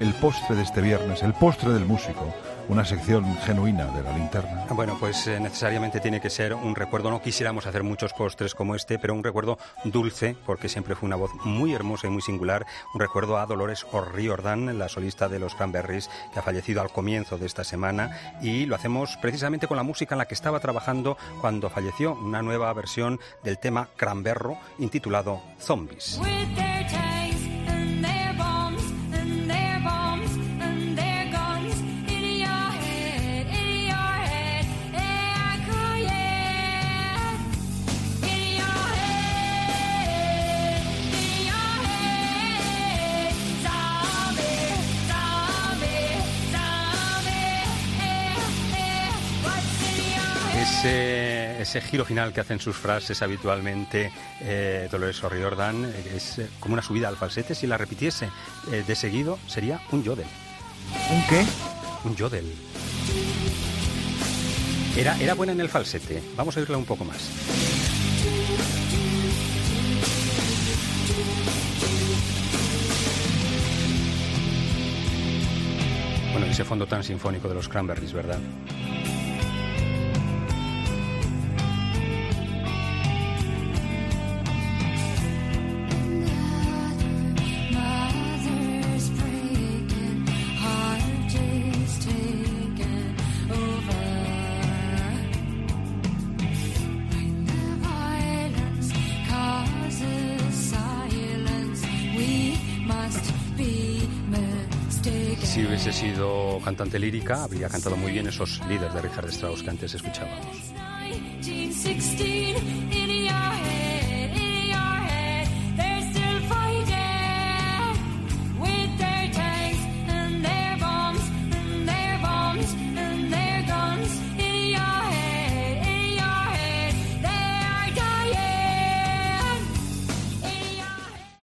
el postre de este viernes, el postre del músico, una sección genuina de La Linterna? Bueno, pues necesariamente tiene que ser un recuerdo. No quisiéramos hacer muchos postres como este, pero un recuerdo dulce, porque siempre fue una voz muy hermosa y muy singular. Un recuerdo a Dolores O'Riordan, la solista de los Cranberries, que ha fallecido al comienzo de esta semana, y lo hacemos precisamente con la música en la que estaba trabajando cuando falleció, una nueva versión del tema Cranberro intitulado Zombies. Ese giro final que hacen sus frases habitualmente Dolores O'Riordan es como una subida al falsete. Si la repitiese de seguido sería un yodel. ¿Un qué? Un yodel. Era buena en el falsete. Vamos a oírla un poco más. Bueno, ese fondo tan sinfónico de los Cranberries, ¿verdad? Si hubiese sido cantante lírica, habría cantado muy bien esos líderes de Richard Strauss que antes escuchábamos.